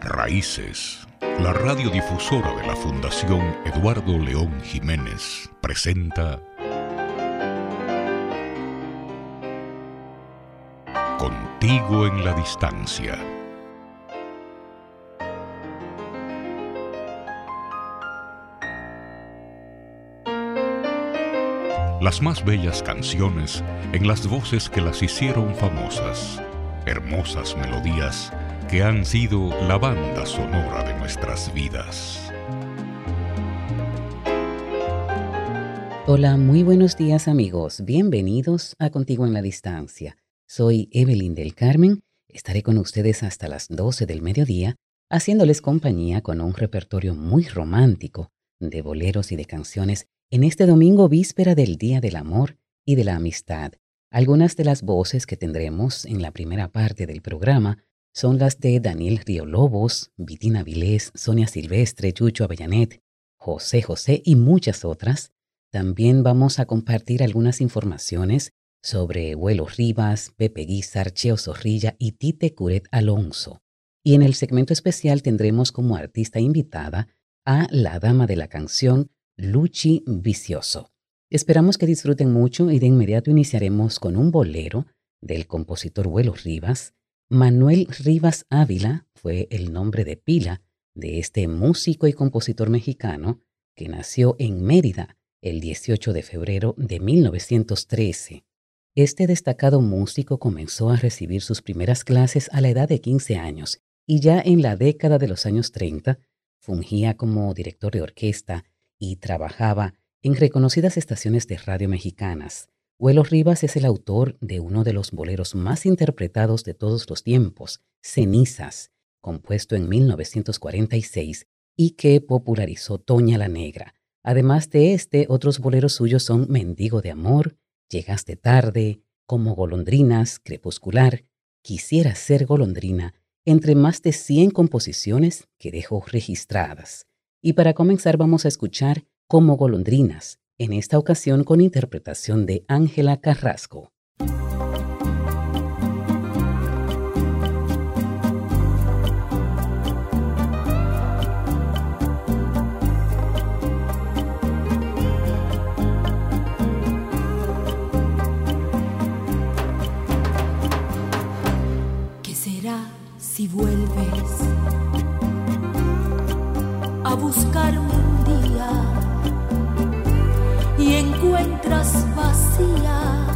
Raíces, la radiodifusora de la Fundación Eduardo León Jiménez, presenta Contigo en la Distancia. Las más bellas canciones en las voces que las hicieron famosas, hermosas melodías que han sido la banda sonora de nuestras vidas. Hola, muy buenos días amigos, bienvenidos a Contigo en la Distancia. Soy Evelyn del Carmen, estaré con ustedes hasta las 12 del mediodía, haciéndoles compañía con un repertorio muy romántico de boleros y de canciones en este domingo víspera del Día del Amor y de la Amistad. Algunas de las voces que tendremos en la primera parte del programa son las de Daniel Riolobos, Vitina Vilés, Sonia Silvestre, Chucho Avellanet, José José y muchas otras. También vamos a compartir algunas informaciones sobre Huelo Rivas, Pepe Guízar, Cheo Zorrilla y Tite Curet Alonso. Y en el segmento especial tendremos como artista invitada a la dama de la canción, Luchi Vicioso. Esperamos que disfruten mucho y de inmediato iniciaremos con un bolero del compositor Huelo Rivas. Manuel Rivas Ávila fue el nombre de pila de este músico y compositor mexicano que nació en Mérida el 18 de febrero de 1913. Este destacado músico comenzó a recibir sus primeras clases a la edad de 15 años y ya en la década de los años 30 fungía como director de orquesta y trabajaba en reconocidas estaciones de radio mexicanas. Huelo Rivas es el autor de uno de los boleros más interpretados de todos los tiempos, Cenizas, compuesto en 1946 y que popularizó Toña la Negra. Además de este, otros boleros suyos son Mendigo de Amor, Llegaste Tarde, Como Golondrinas, Crepuscular, Quisiera ser golondrina, entre más de 100 composiciones que dejó registradas. Y para comenzar vamos a escuchar Como Golondrinas, en esta ocasión con interpretación de Ángela Carrasco. ¿Qué será si vuelves a buscarme un día y encuentras vacía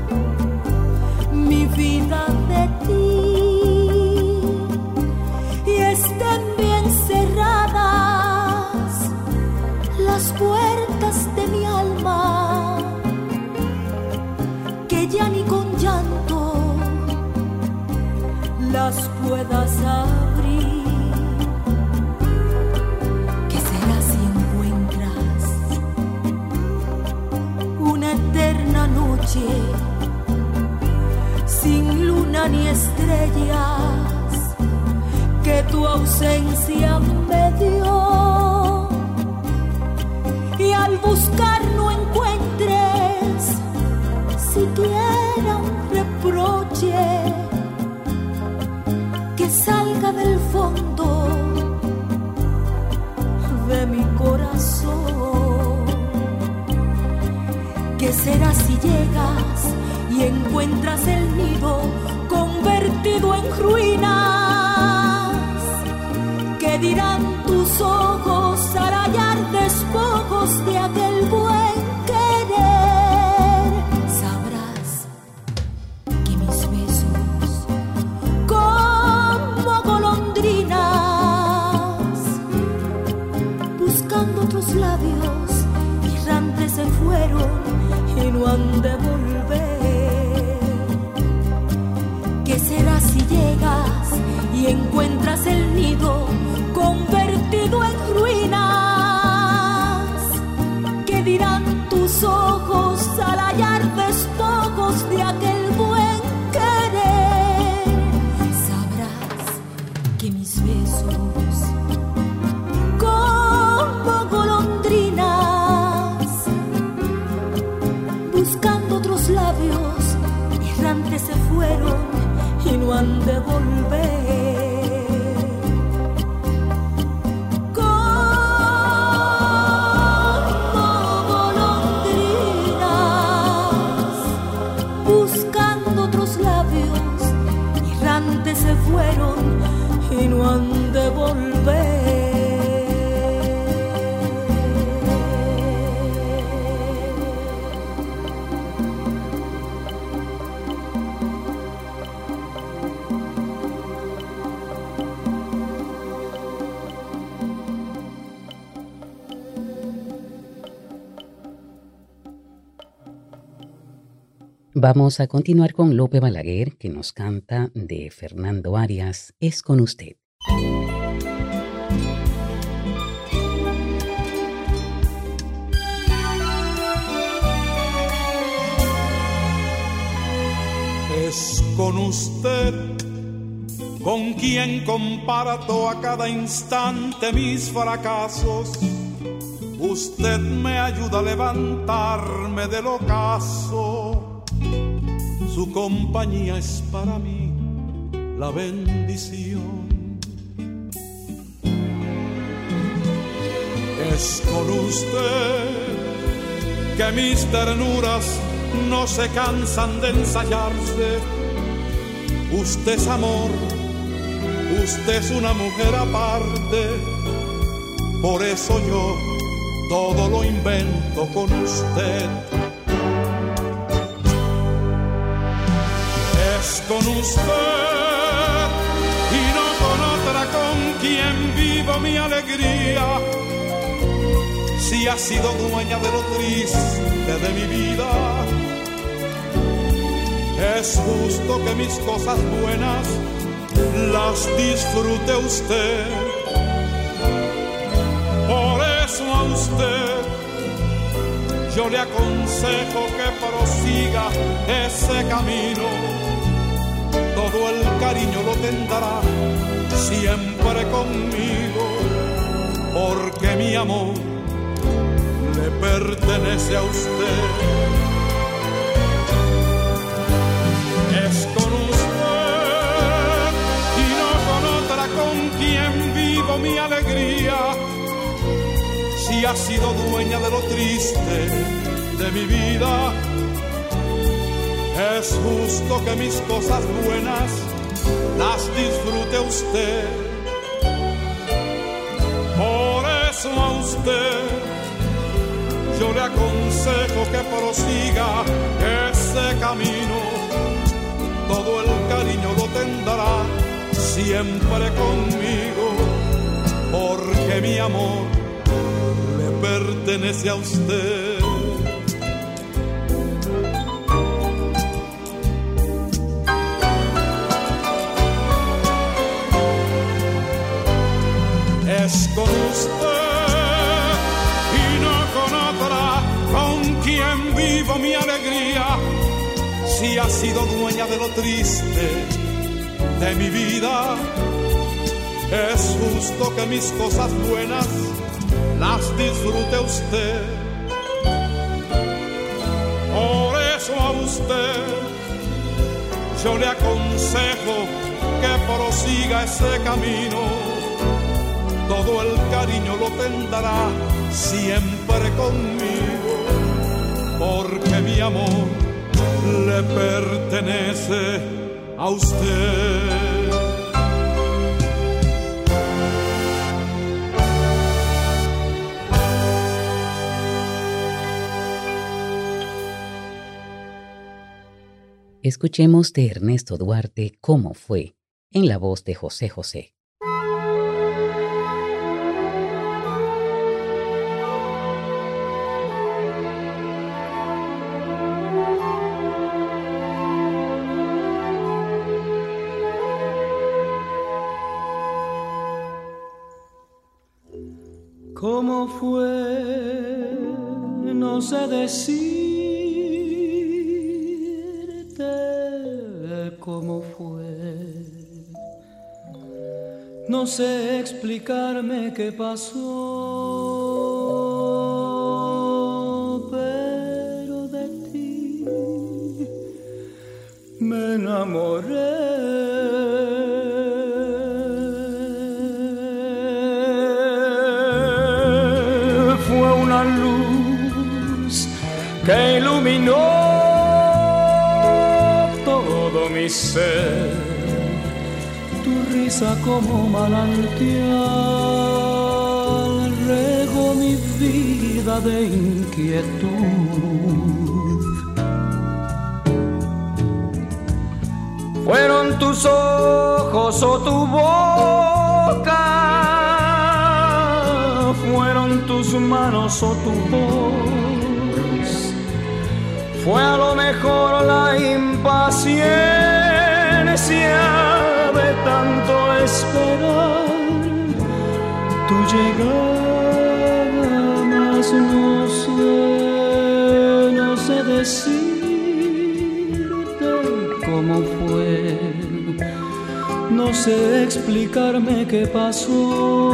mi vida de ti y estén bien cerradas las puertas de mi alma, que ya ni con llanto las puedas abrir? ¿Qué será si encuentras una eterna noche sin luna ni estrellas que tu ausencia me dio, y al buscar no encuentres siquiera un reproche que salga del fondo de mi corazón? ¿Qué será si llegas y encuentras el nido convertido en ruinas? ¿Qué dirán tus ojos al hallar despojos de aquel buen querer? Sabrás que mis besos como golondrinas buscando otros labios errantes se fueron y no han de volver. ¿Qué será si llegas y encuentras el nido convertido en ruinas? ¿Qué dirán tus ojos al hallar despojos de aquel buen querer? Sabrás que mis besos como golondrinas buscando otros labios errantes se fueron y no han de volver. fueron y no han de volver. Vamos a continuar con Lope Balaguer, que nos canta de Fernando Arias, Es con usted. Es con usted con quien comparto a cada instante mis fracasos. Usted me ayuda a levantarme del ocaso. Su compañía es para mí la bendición. Es con usted que mis ternuras no se cansan de ensayarse. Usted es amor, usted es una mujer aparte. Por eso yo todo lo invento con usted. Es con usted y no con otra con quien vivo mi alegría. Si ha sido dueña de lo triste de mi vida, es justo que mis cosas buenas las disfrute usted. Por eso a usted yo le aconsejo que prosiga ese camino. Todo el cariño lo tendrá siempre conmigo, porque mi amor le pertenece a usted. Es con usted y no con otra con quien vivo mi alegría. Si ha sido dueña de lo triste de mi vida, es justo que mis cosas buenas las disfrute usted. Por eso a usted yo le aconsejo que prosiga ese camino. Todo el cariño lo tendrá siempre conmigo, porque mi amor le pertenece a usted. Es con usted y no con otra con quien vivo mi alegría. Si ha sido dueña de lo triste de mi vida, es justo que mis cosas buenas las disfrute usted. Por eso a usted yo le aconsejo que prosiga ese camino. Todo el cariño lo tendrá siempre conmigo, porque mi amor le pertenece a usted. Escuchemos de Ernesto Duarte ¿Cómo fue?, en la voz de José José. ¿Cómo fue? No sé decirte cómo fue. No sé explicarme qué pasó, pero de ti me enamoré. Que iluminó todo mi ser, tu risa como manantial regó mi vida de inquietud. Fueron tus ojos o tu boca, fueron tus manos o tu voz, fue a lo mejor la impaciencia de tanto esperar tu llegada, mas no sé decirte cómo fue, no sé explicarme qué pasó,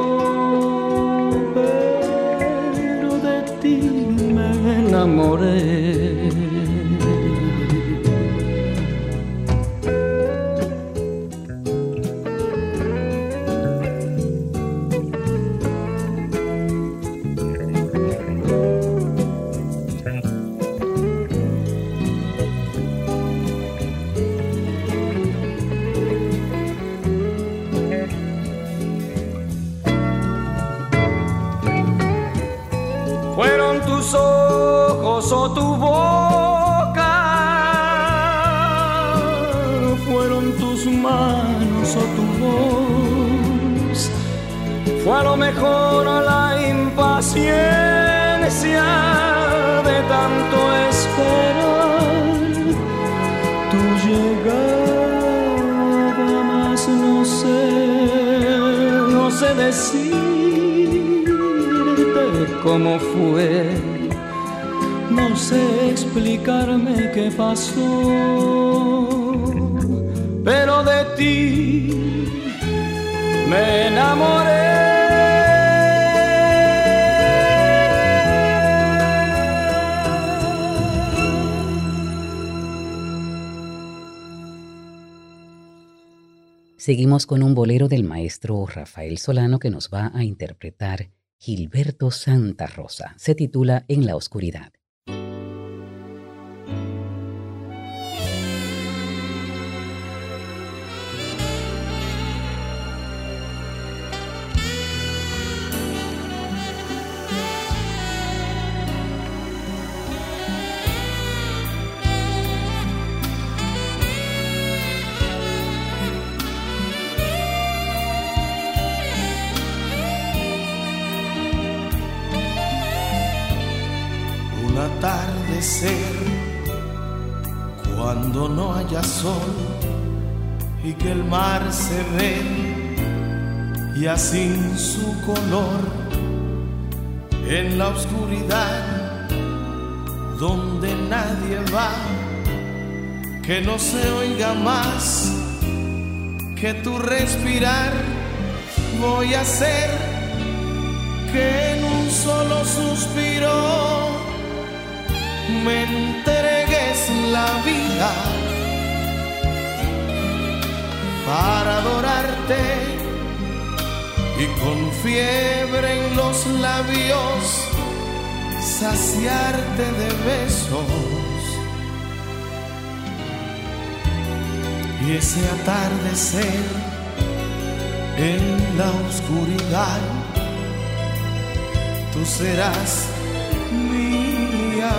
pero de ti me enamoré. O tu boca, fueron tus manos o tu voz, fue a lo mejor la impaciencia de tanto esperar tu llegada, mas no sé decirte cómo fue, no sé explicarme qué pasó, pero de ti me enamoré. Seguimos con un bolero del maestro Rafael Solano que nos va a interpretar Gilberto Santa Rosa. Se titula En la oscuridad. Atardecer, cuando no haya sol y que el mar se ve ya sin su color, en la oscuridad donde nadie va, que no se oiga más que tu respirar, voy a hacer que en un solo suspiro me entregues la vida para adorarte y con fiebre en los labios saciarte de besos. Y ese atardecer en la oscuridad, tú serás mía.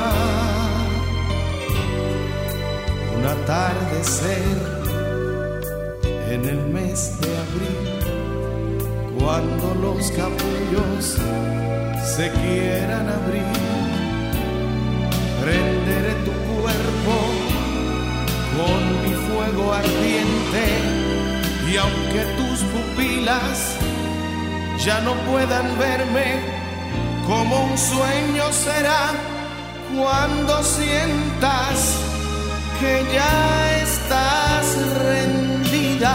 Un atardecer en el mes de abril, cuando los capullos se quieran abrir, prenderé tu cuerpo con mi fuego ardiente, y aunque tus pupilas ya no puedan verme, como un sueño será cuando sientas que ya estás rendida.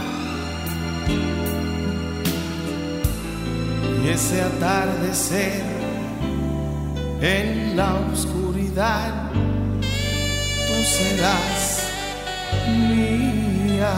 Y ese atardecer en la oscuridad, tú serás mía.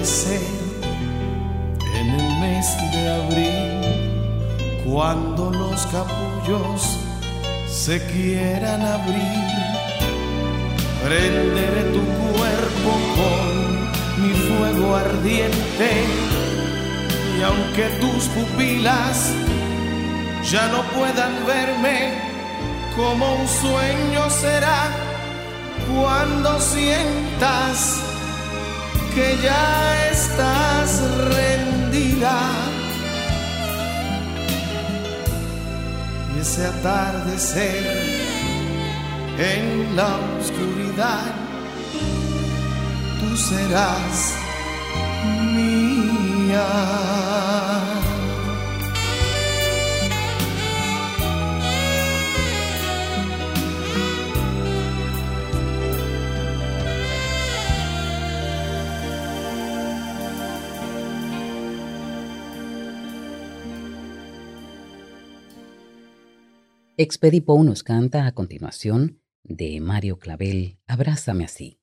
ser en el mes de abril, cuando los capullos se quieran abrir. Prenderé tu cuerpo con mi fuego ardiente, y aunque tus pupilas ya no puedan verme, como un sueño será cuando sientas que ya estás rendida. Y ese atardecer en la oscuridad, tú serás mía. Expedipou nos canta a continuación de Mario Clavel, Abrázame así.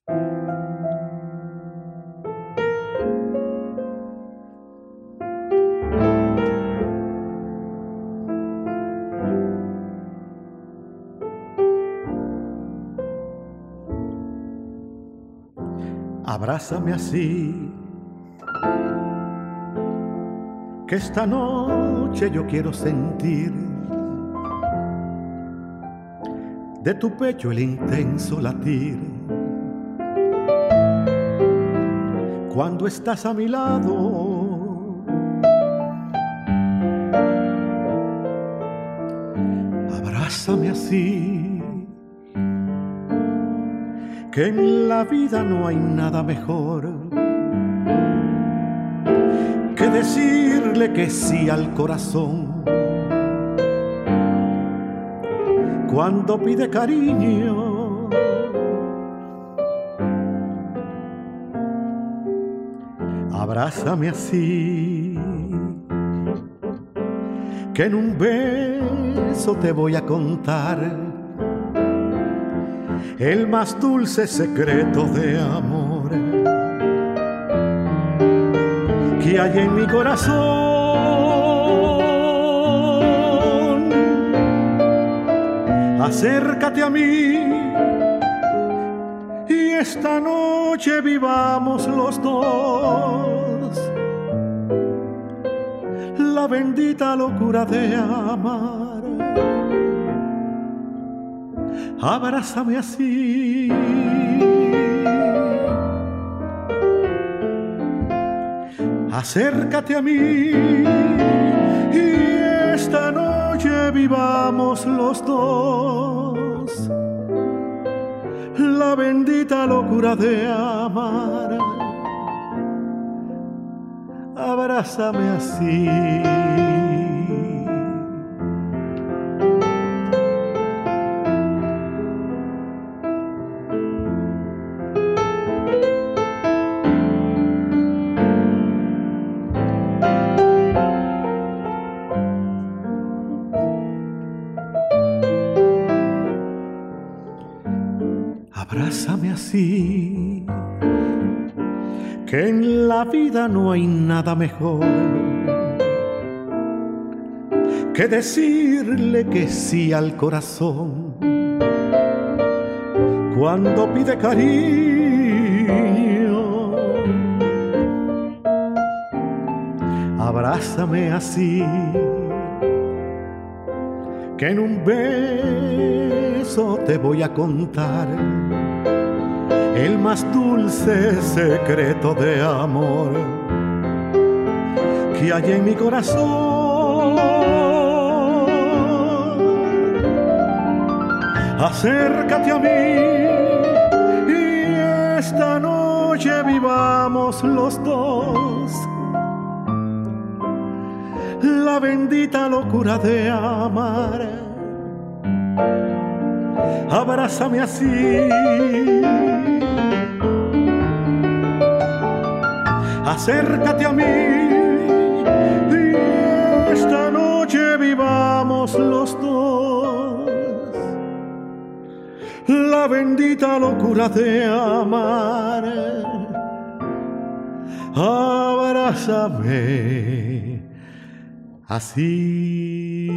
Abrázame así, que esta noche yo quiero sentir de tu pecho el intenso latir. Cuando estás a mi lado, abrázame así, que en la vida no hay nada mejor que decirle que sí al corazón cuando pide cariño. Abrázame así, que en un beso te voy a contar el más dulce secreto de amor que hay en mi corazón. Acércate a mí y esta noche vivamos los dos la bendita locura de amar. Abrázame así, acércate a mí y esta noche vivamos los dos la bendita locura de amar. Abrázame así. Abrázame así, que en la vida no hay nada mejor que decirle que sí al corazón cuando pide cariño. Abrázame así, que en un beso te voy a contar el más dulce secreto de amor que hay en mi corazón. Acércate a mí y esta noche vivamos los dos la bendita locura de amar. Abrázame así, acércate a mí y esta noche vivamos los dos la bendita locura de amar. abrázame así.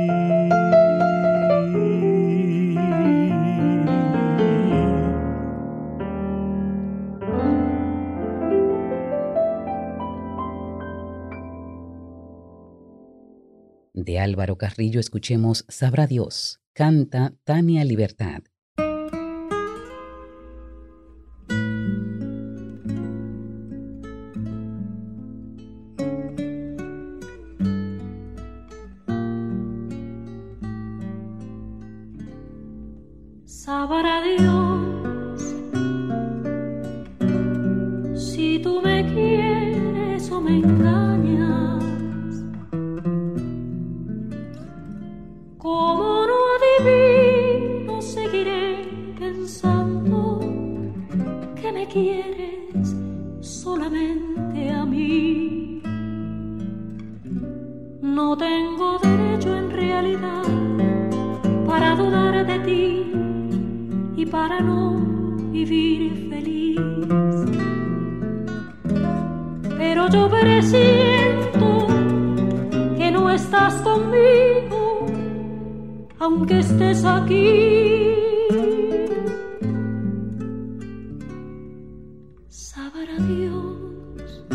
De Álvaro Carrillo escuchemos Sabrá Dios, canta Tania Libertad. Sabrá Dios si tú me quieres o me engañas. Como no adivino, seguiré pensando que me quieres solamente a mí. No tengo derecho en realidad para dudar de ti y para no vivir feliz. Pero yo presiento que no estás conmigo, aunque estés aquí. Sabrá Dios,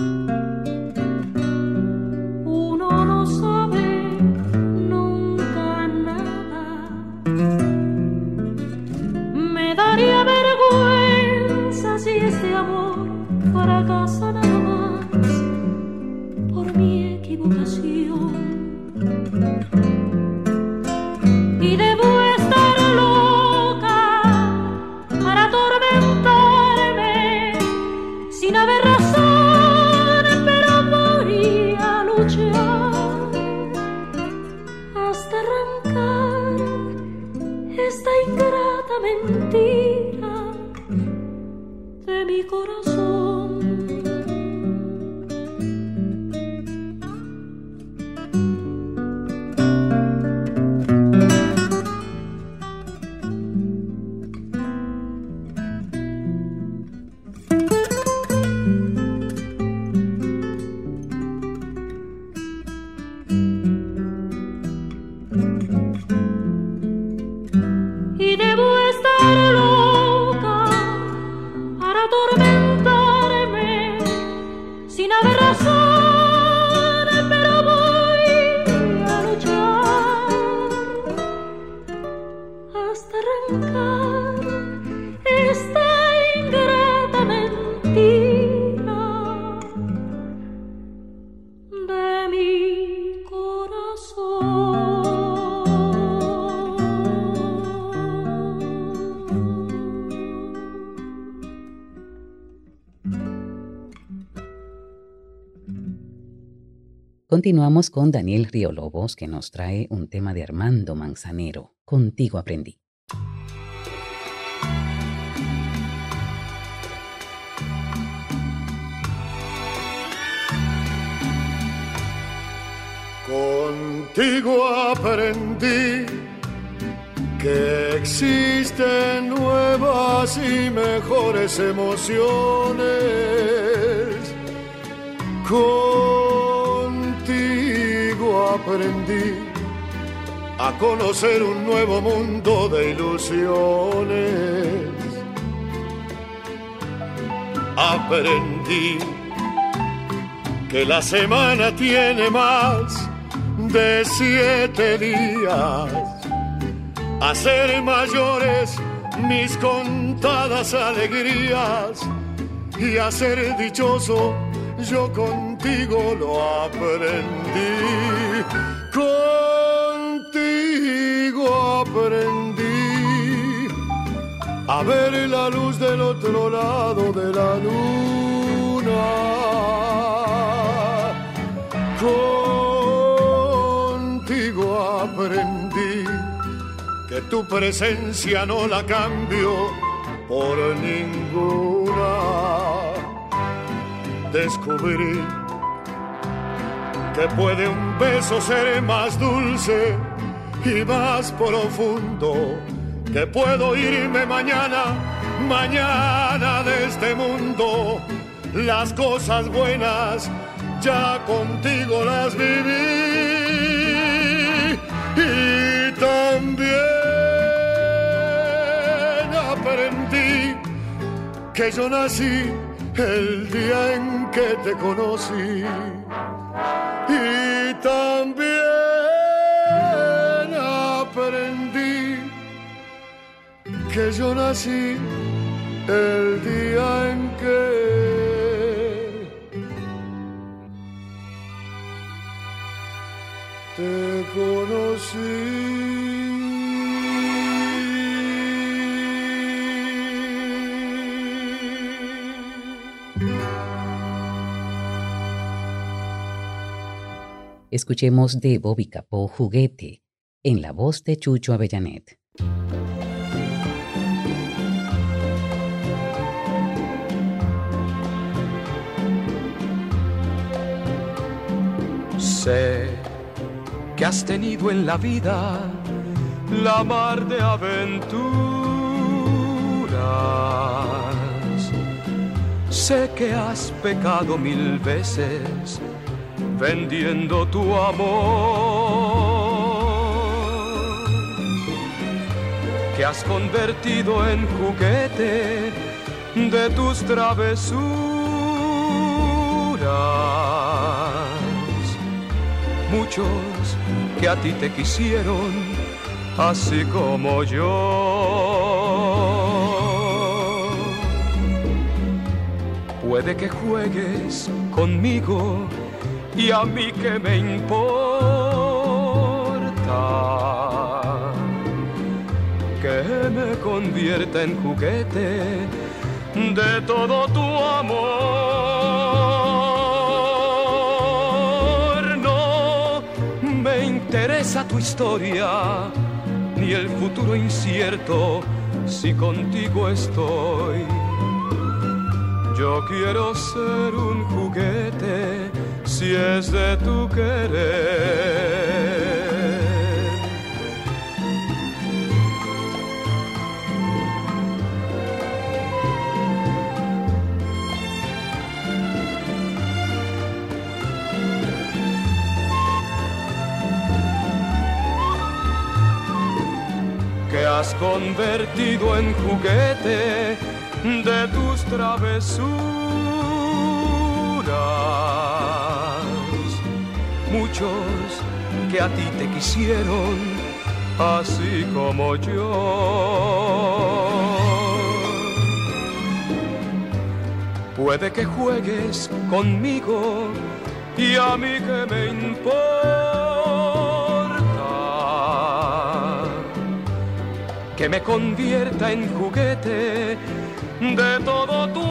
uno no sabe nunca nada. Me daría vergüenza si este amor fracasa nada más por mi equivocación. Y debo estar loca para atormentarme sin haber razón, pero voy a luchar hasta arrancar esta ingrata mentira de mi corazón. Y debo estar loca para atormentarme sin haber razón, pero voy a luchar hasta arrancar esta ingrata mentira de mi corazón. Continuamos con Daniel Riolobos, que nos trae un tema de Armando Manzanero, Contigo aprendí. Contigo aprendí que existen nuevas y mejores emociones. Contigo aprendí a conocer un nuevo mundo de ilusiones. Aprendí que la semana tiene más de 7 días, a ser mayores mis contadas alegrías y a ser dichoso yo contigo lo aprendí. Contigo aprendí a ver la luz del otro lado de la luna. Contigo aprendí que tu presencia no la cambio por ninguna. Descubrí que puede un beso ser más dulce y más profundo, que puedo irme mañana de este mundo las cosas buenas ya contigo las viví y también aprendí que yo nací el día en que te conocí y también aprendí que yo nací el día en que te conocí. Escuchemos de Bobby Capó Juguete, en la voz de Chucho Avellanet. Sé que has tenido en la vida la mar de aventuras. Sé que has pecado 1000 veces vendiendo tu amor, que has convertido en juguete de tus travesuras. Muchos que a ti te quisieron, así como yo. Puede que juegues conmigo y a mí qué me importa, que me convierta en juguete de todo tu amor. No me interesa tu historia, ni el futuro incierto si contigo estoy. Yo quiero ser un juguete si es de tu querer. Que has convertido en juguete de tus travesuras. Muchos que a ti te quisieron, así como yo. Puede que juegues conmigo y a mí que me importa, que me convierta en juguete de todo tu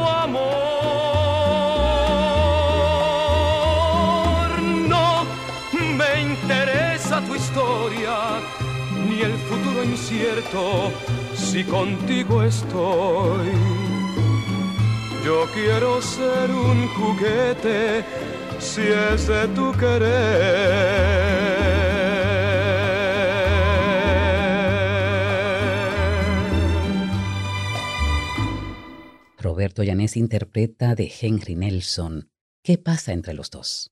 amor. No me interesa tu historia, ni el futuro incierto si contigo estoy. Yo quiero ser un juguete si es de tu querer. Roberto Llanés interpreta de Henry Nelson ¿Qué pasa entre los dos?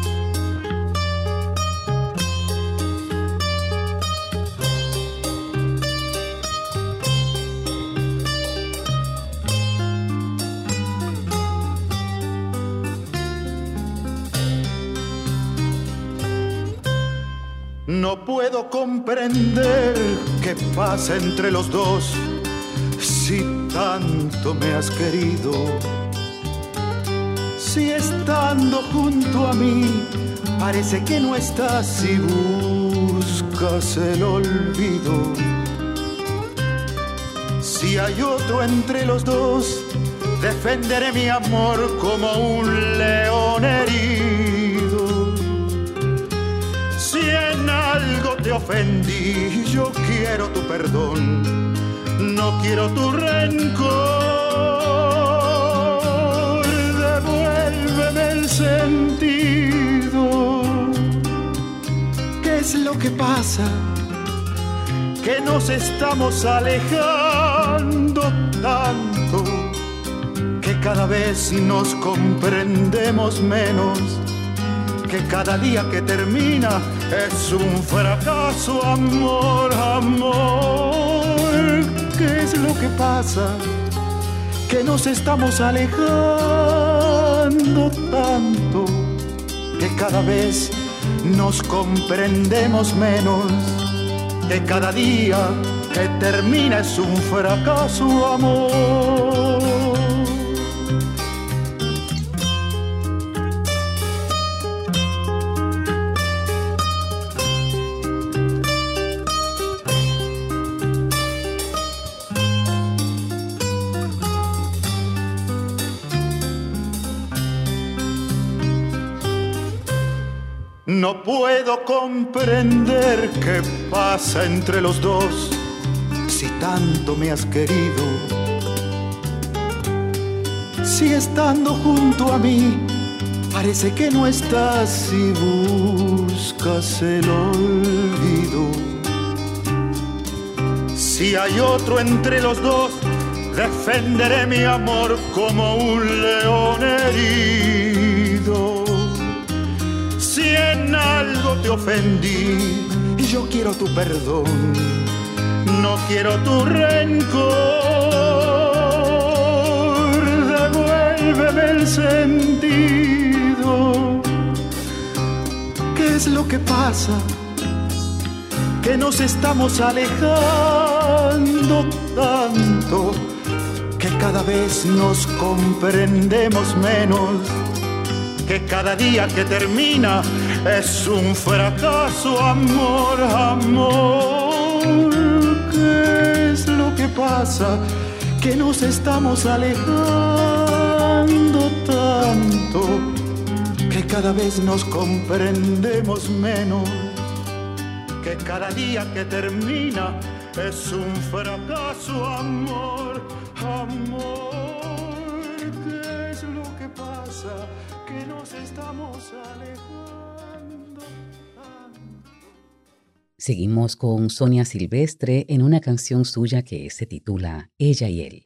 No puedo comprender qué pasa entre los dos, si tanto me has querido, si estando junto a mí parece que no estás y buscas el olvido. Si hay otro entre los dos, defenderé mi amor como un león herido. Si en algo te ofendí, yo quiero tu perdón, no quiero tu rencor. Devuélveme el sentido. ¿Qué es lo que pasa? Que nos estamos alejando tanto, que cada vez nos comprendemos menos, que cada día que termina es un fracaso, amor, amor. ¿Qué es lo que pasa? Que nos estamos alejando tanto, que cada vez nos comprendemos menos, que cada día que termina es un fracaso, amor. No puedo comprender qué pasa entre los dos, si tanto me has querido, si estando junto a mí parece que no estás y buscas el olvido. Si hay otro entre los dos, defenderé mi amor como un león herido. Si en algo te ofendí, yo quiero tu perdón, no quiero tu rencor. Devuélveme el sentido. ¿Qué es lo que pasa? Que nos estamos alejando tanto, que cada vez nos comprendemos menos, que cada día que termina es un fracaso, amor, amor. ¿Qué es lo que pasa? Que nos estamos alejando tanto, que cada vez nos comprendemos menos, que cada día que termina es un fracaso, amor, amor. ¿Qué es lo que pasa? Que nos estamos alejando tanto. Seguimos con Sonia Silvestre en una canción suya que se titula Ella y él.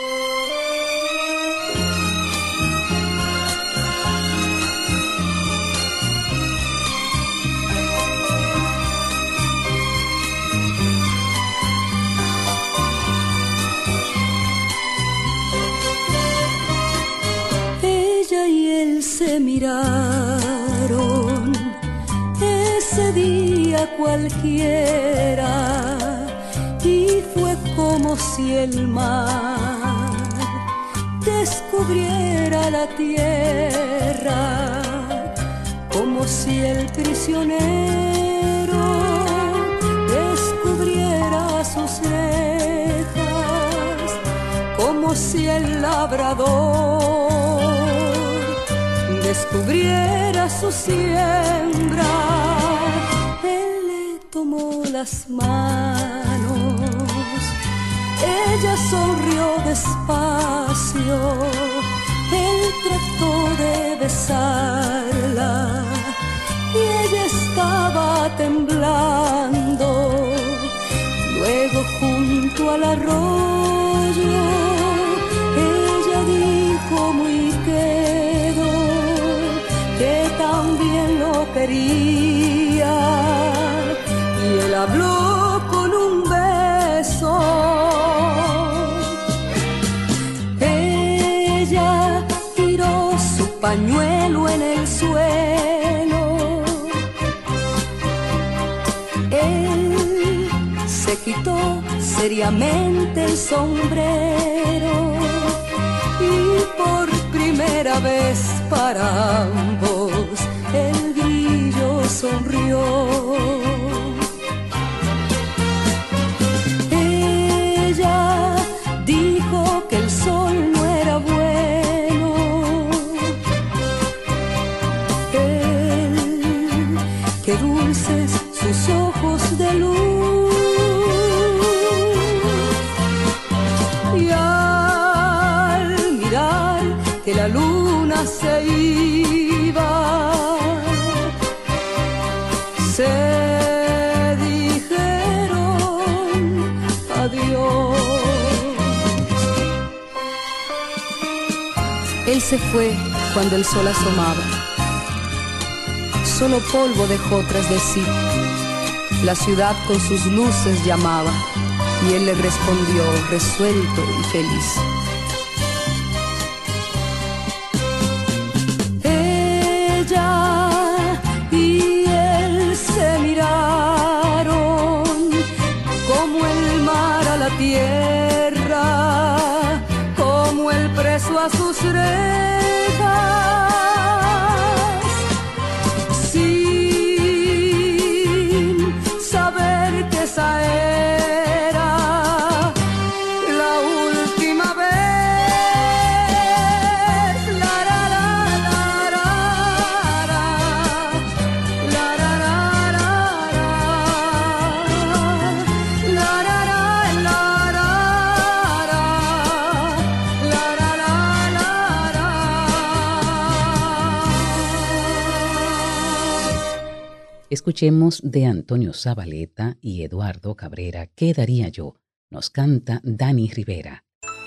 Se miraron ese día cualquiera y fue como si el mar descubriera la tierra, como si el prisionero descubriera sus cejas, como si el labrador descubriera su siembra. Él le tomó las manos, ella sonrió despacio, él trató de besarla y ella estaba temblando. Luego junto al arroyo ella dijo muy quedo que también lo quería, y él habló con un beso. Ella tiró su pañuelo en el suelo, él se quitó seriamente el sombrero y por primera vez para ambos el grillo sonrió. Ella dijo que el sol no era bueno, él, que dulces sus ojos de luz, y al mirar que la luna se iba, se dijeron adiós. se fue cuando el sol asomaba. Solo polvo dejó tras de sí. La ciudad con sus luces llamaba, y él le respondió resuelto y feliz. Ella y él se miraron como el mar a la tierra, como el preso a sus rejas. Esa era la última vez. La ra ra la ra ra, la ra ra ra ra, la ra ra la ra ra, la ra ra la ra. Escuchemos de Antonio Zabaleta y Eduardo Cabrera, ¿Qué daría yo? Nos canta Dani Rivera.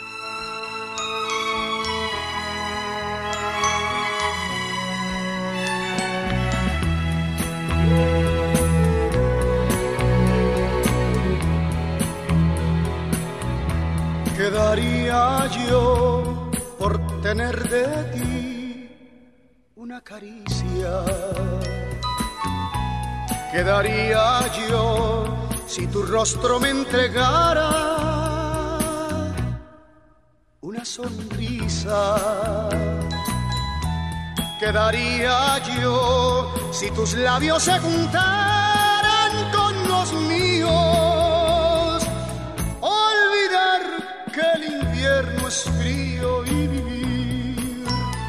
¿Qué daría yo por tener de ti una caricia? ¿Qué daría yo si tu rostro me entregara una sonrisa? ¿Qué daría yo si tus labios se juntaran con los míos? Olvidar que el invierno es frío y vivir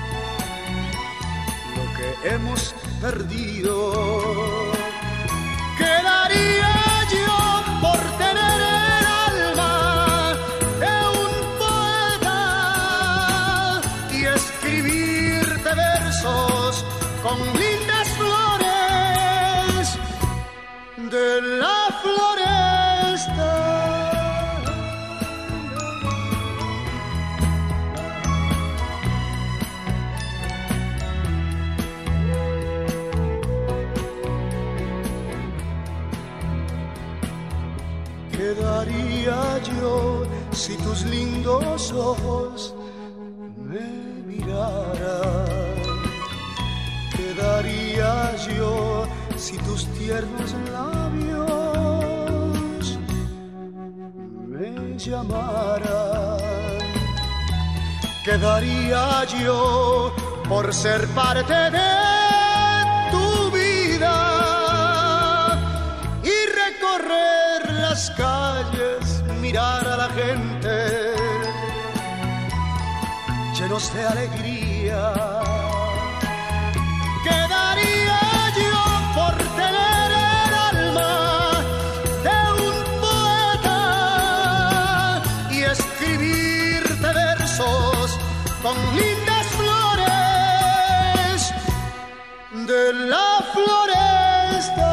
lo que hemos perdido. ¿Qué daría yo por tener el alma de un poeta y escribirte versos con lindas flores de la floresta? ¿Qué daría yo si tus lindos ojos me miraran? ¿Qué daría yo si tus tiernos labios me llamaran? ¿Qué daría yo por ser parte de tu vida y recorrer las calles, mirar a la gente llenos de alegría? ¿Qué daría yo por tener el alma de un poeta y escribirte versos con lindas flores de la floresta?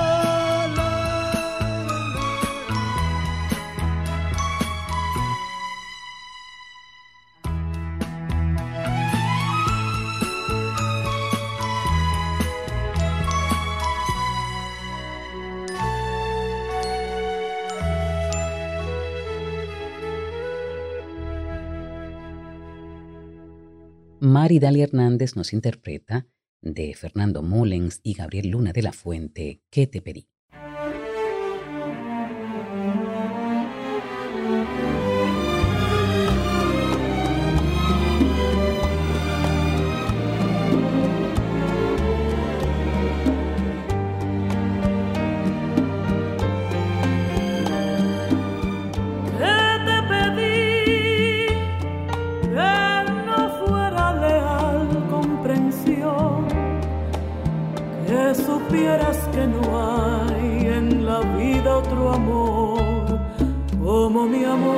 Mari Dalia Hernández nos interpreta de Fernando Mollens y Gabriel Luna de la Fuente, ¿Qué te pedí? Supieras que no hay en la vida otro amor como mi amor.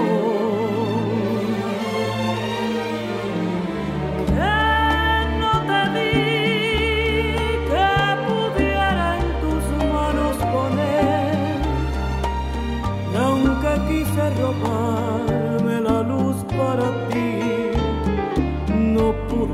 Que no te di que pudiera en tus manos poner, y aunque quise robarme la luz para ti, no pude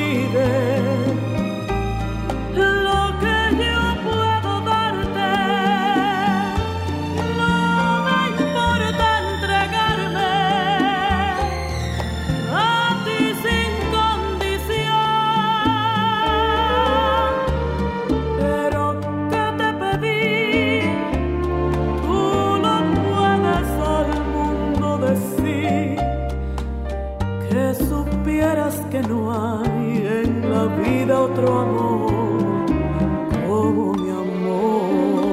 Que no hay en la vida otro amor como mi amor.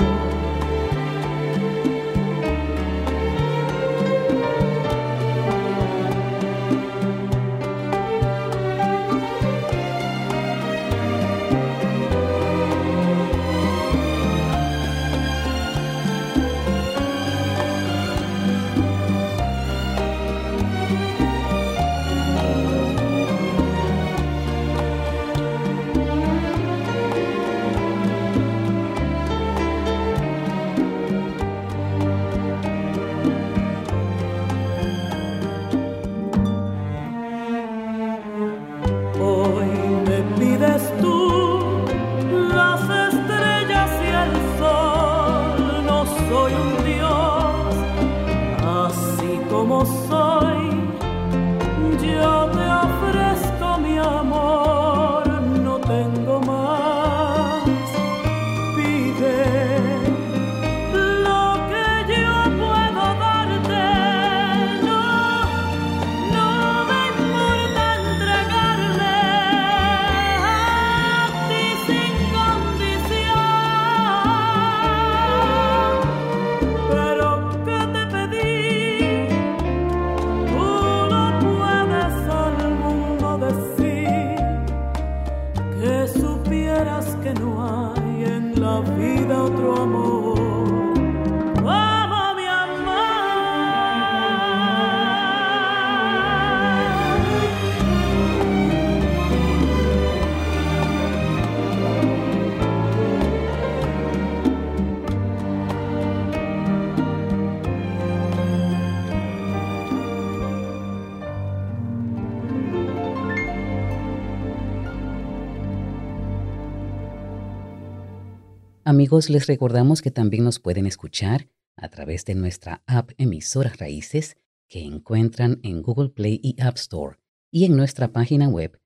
Amigos, les recordamos que también nos pueden escuchar a través de nuestra app Emisoras Raíces que encuentran en Google Play y App Store y en nuestra página web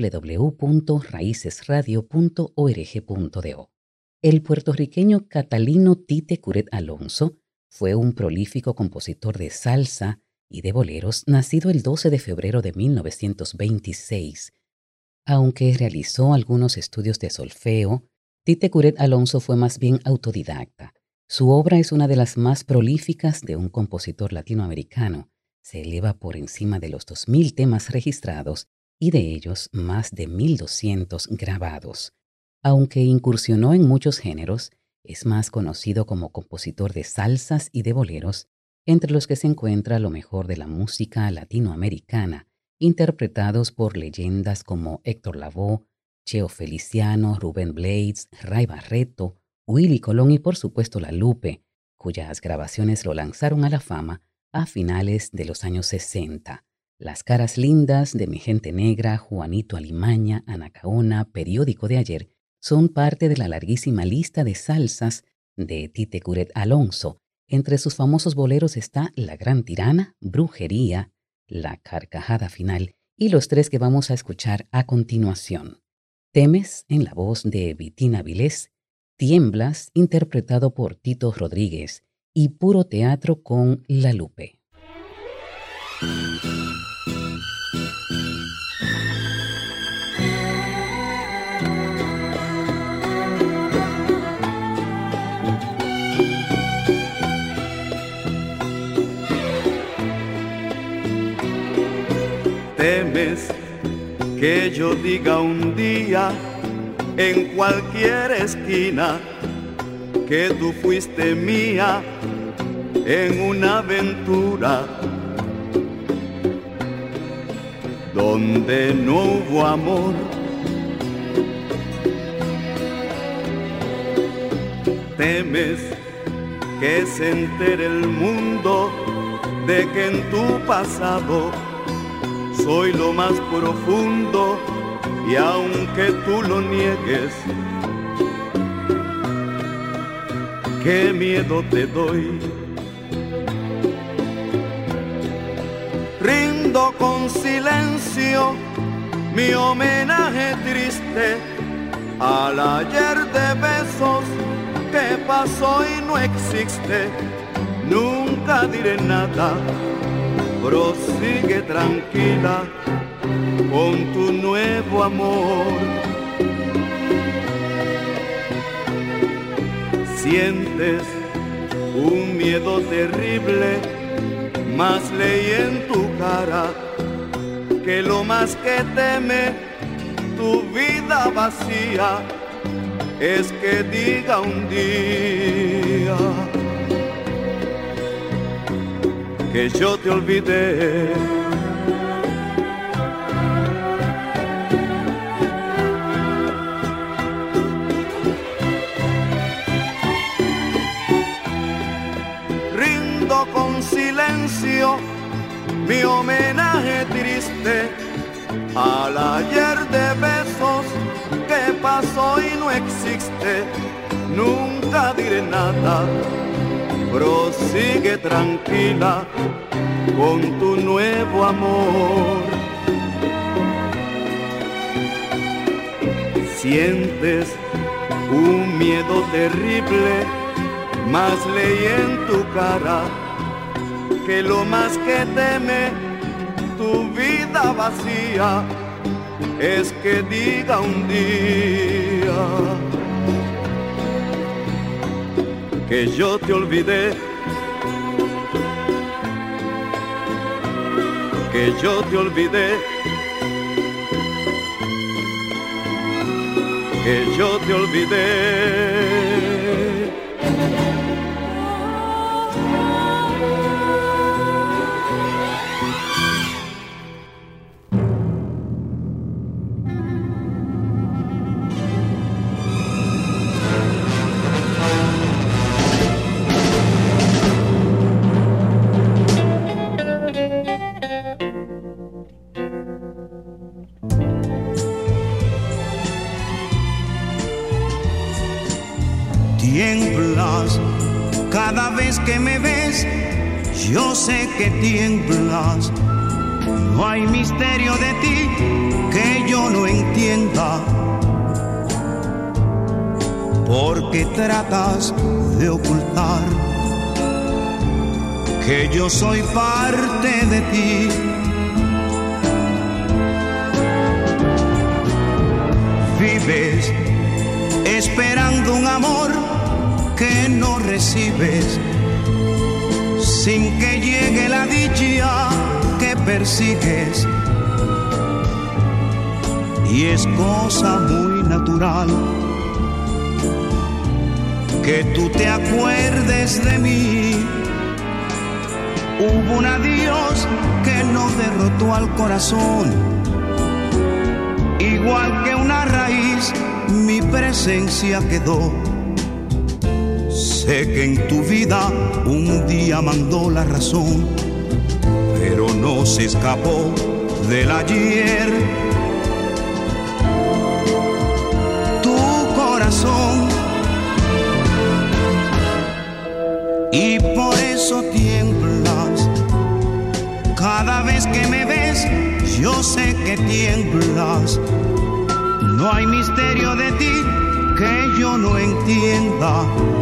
www.raicesradio.org.do. El puertorriqueño Catalino Tite Curet Alonso fue un prolífico compositor de salsa y de boleros nacido el 12 de febrero de 1926. Aunque realizó algunos estudios de solfeo, Tite Curet Alonso fue más bien autodidacta. Su obra es una de las más prolíficas de un compositor latinoamericano. Se eleva por encima de los 2.000 temas registrados y de ellos más de 1.200 grabados. Aunque incursionó en muchos géneros, es más conocido como compositor de salsas y de boleros, entre los que se encuentra lo mejor de la música latinoamericana, interpretados por leyendas como Héctor Lavoe, Cheo Feliciano, Rubén Blades, Ray Barreto, Willy Colón y por supuesto La Lupe, cuyas grabaciones lo lanzaron a la fama a finales de los años 60. Las caras lindas de Mi Gente Negra, Juanito Alimaña, Anacaona, Periódico de Ayer, son parte de la larguísima lista de salsas de Tite Curet Alonso. Entre sus famosos boleros está La Gran Tirana, Brujería, La Carcajada Final y los tres que vamos a escuchar a continuación. Temes, en la voz de Vitina Vilés, Tiemblas, interpretado por Tito Rodríguez, y Puro Teatro con La Lupe. Temes que yo diga un día en cualquier esquina que tú fuiste mía en una aventura donde no hubo amor. Temes que se entere el mundo de que en tu pasado soy lo más profundo y aunque tú lo niegues, qué miedo te doy. Rindo con silencio mi homenaje triste al ayer de besos que pasó y no existe. Nunca diré nada, prosigue tranquila con tu nuevo amor. Sientes un miedo terrible, mas leí en tu cara que lo más que teme tu vida vacía es que diga un día que yo te olvidé. Rindo con silencio mi homenaje triste al ayer de besos que pasó y no existe. Nunca diré nada, prosigue tranquila con tu nuevo amor. Sientes un miedo terrible, mas leí en tu cara que lo más que teme tu vida vacía es que diga un día que yo te olvidé, que yo te olvidé, que yo te olvidé. Tiemblas cada vez que me ves, yo sé que tiemblas. No hay misterio de ti que yo no entienda, porque tratas de ocultar que yo soy parte de ti. Vives esperando un amor que no recibes, sin que llegue la dicha que persigues. Y es cosa muy natural que tú te acuerdes de mí. Hubo un adiós que no derrotó al corazón, igual que una raíz mi presencia quedó. Sé que en tu vida un día mandó la razón, pero no se escapó del ayer. Tu corazón, y por eso tiemblas. Cada vez que me ves, yo sé que tiemblas. No hay misterio de ti que yo no entienda,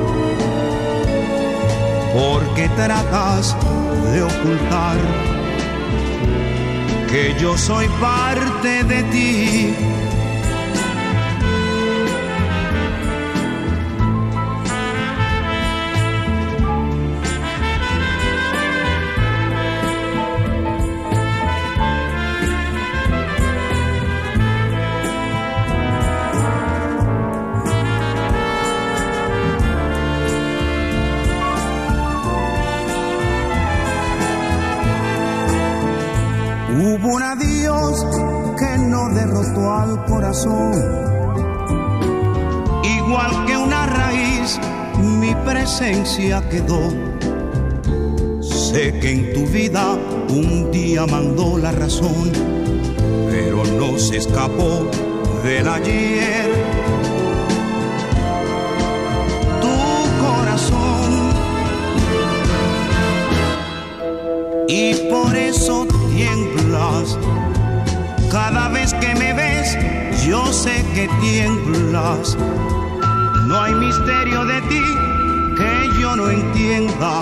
porque tratas de ocultar que yo soy parte de ti. Hubo un adiós que no derrotó al corazón, igual que una raíz mi presencia quedó. Sé que en tu vida un día mandó la razón, pero no se escapó del ayer. Tu corazón, y por eso tiemblas. Cada vez que me ves, yo sé que tiemblas. No hay misterio de ti que yo no entienda,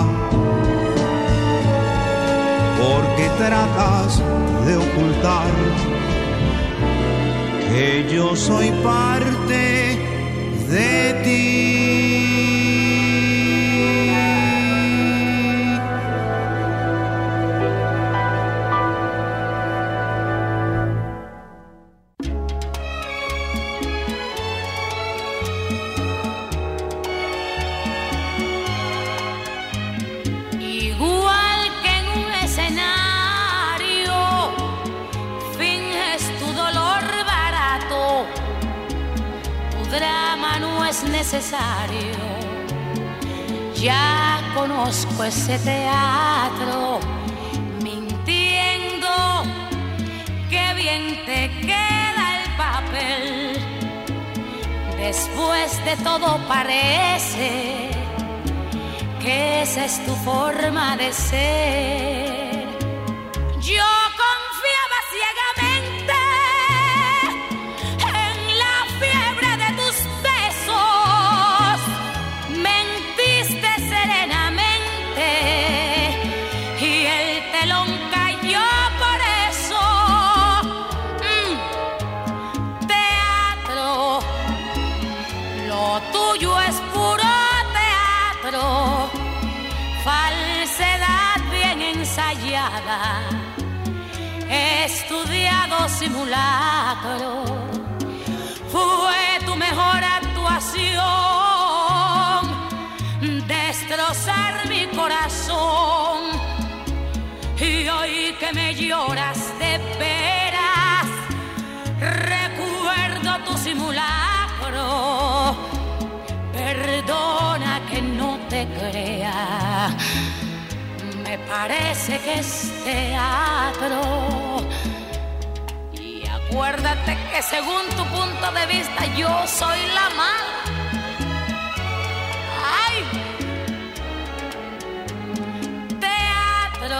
porque tratas de ocultar que yo soy parte de ti. Necesario. Ya conozco ese teatro, mintiendo, qué bien te queda el papel. Después de todo parece que esa es tu forma de ser. Yo confiaba ciegamente en la fiebre de tus besos, mentiste serenamente y el telón cayó por eso. Teatro, lo tuyo es puro teatro, falsedad bien ensayada, estudiado simulacro. Fue tu mejor actuación, destrozar mi corazón. Y hoy que me lloras de veras, recuerdo tu simulacro. Perdona que no te crea, me parece que es teatro. Y acuérdate que según tu punto de vista yo soy la mala. ¡Ay! Teatro,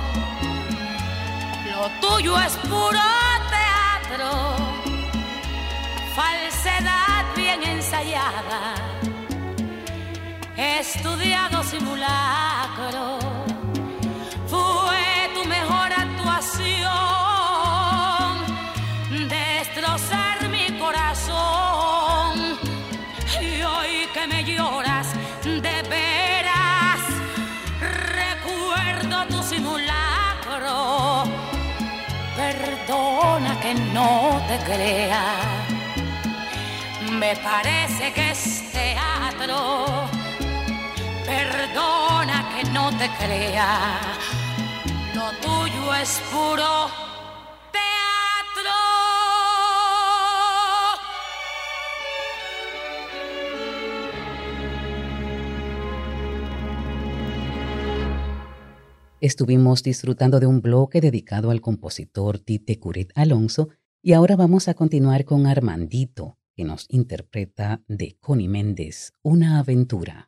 lo tuyo es puro teatro, falsedad bien ensayada, estudiado simulacro. Fue tu mejor actuación, destrozar mi corazón. Y hoy que me lloras de veras, recuerdo tu simulacro. Perdona que no te crea, me parece que es teatro. Perdona que no te crea, lo tuyo es puro teatro. Estuvimos disfrutando de un bloque dedicado al compositor Tite Curet Alonso y ahora vamos a continuar con Armandito, que nos interpreta de Connie Méndez, Una aventura.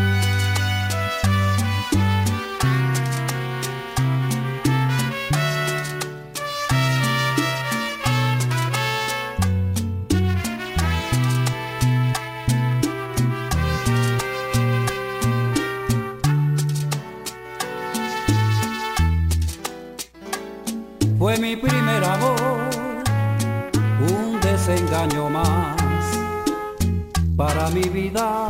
Fue mi primer amor, un desengaño más para mi vida,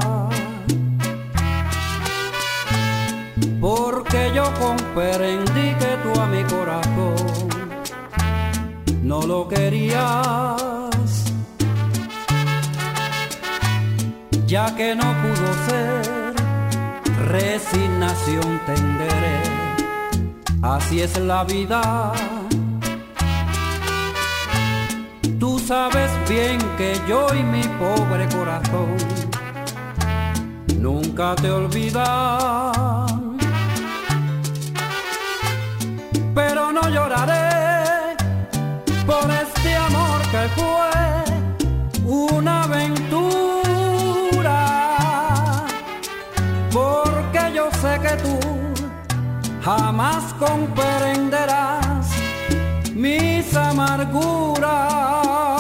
porque yo comprendí que tú a mi corazón no lo querías, ya que no pudo ser, resignación tenderé, así es la vida. Tú sabes bien que yo y mi pobre corazón nunca te olvidan, pero no lloraré por este amor que fue jamás comprenderás mis amarguras.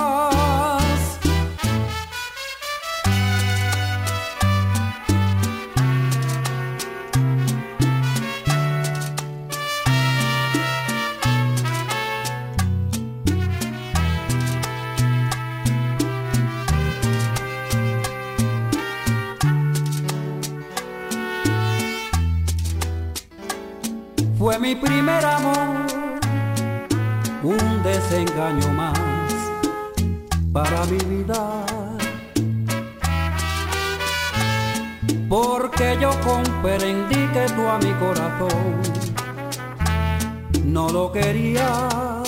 Fue mi primer amor, un desengaño más para mi vida, porque yo comprendí que tú a mi corazón no lo querías,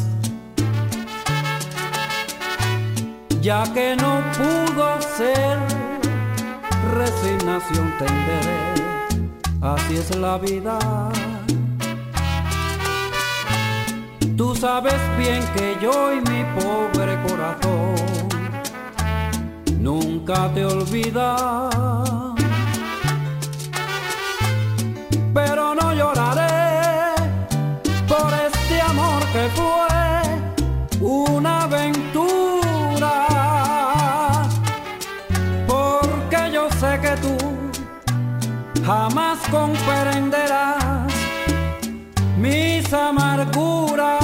ya que no pudo ser resignación, te enteré, así es la vida. Tú sabes bien que yo y mi pobre corazón nunca te olvidan, pero no lloraré por este amor que fue una aventura, porque yo sé que tú jamás comprenderás mis amarguras.